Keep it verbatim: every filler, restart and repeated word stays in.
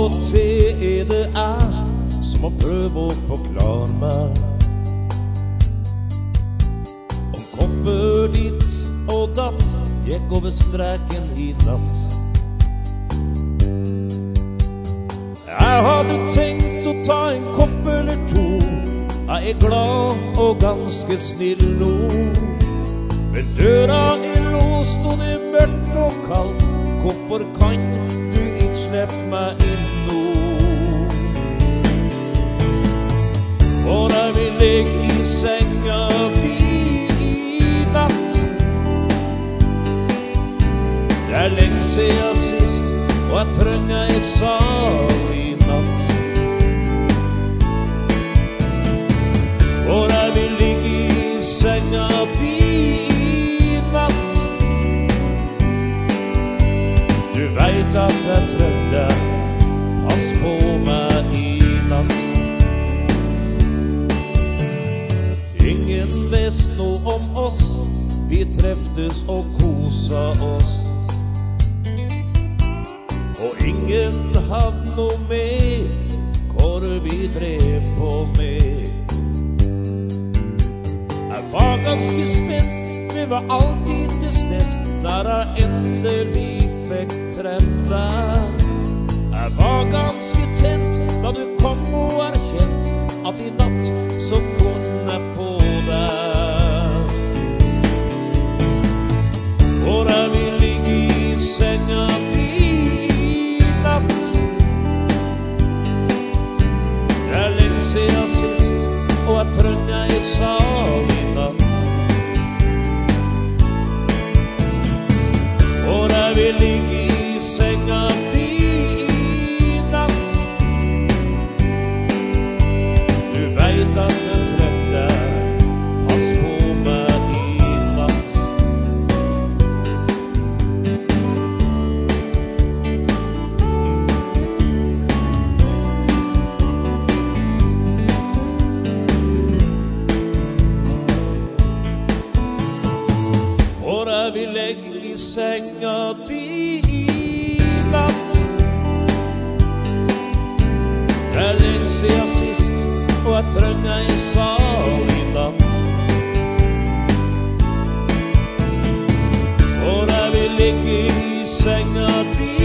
og til er det jeg som må prøve å forklare meg om hvorfor ditt og datt gikk over streken i natt. Jeg hadde tenkt å ta en kopp eller to, jeg er glad og ganske snill nå. Men døra er låst og det er mørkt og kaldt, hvorfor kan du ikke slippe meg inn nå? For jeg vil ligge i senga di i natt. Det er lenge siden sist, og jeg trenger en salig natt. For jeg vil ligge i senga di i natt. Du vet at jeg trenger deg, pass på meg i natt. Ingen vet noe om oss, vi treftes og kosa oss. Og ingen hadde noe med hvor vi drev på med. Jeg var ganske spent, vi var alltid til steds der jeg endelig fikk treff deg. Jeg var ganske tent da du kom og erkjent at i natt så kunne jeg få deg. For jeg vil ligge i senga di i natt. Det er lenge siden sist, og jeg trenger en salig natt. For jeg vil ligge i senga di i natt. Du vet at jeg trenger deg, pass på meg i natt. For jeg vil legge i senga di i natt. Det er lenge siden sist, og jeg trenger en salig natt. For jeg vil ligge i senga di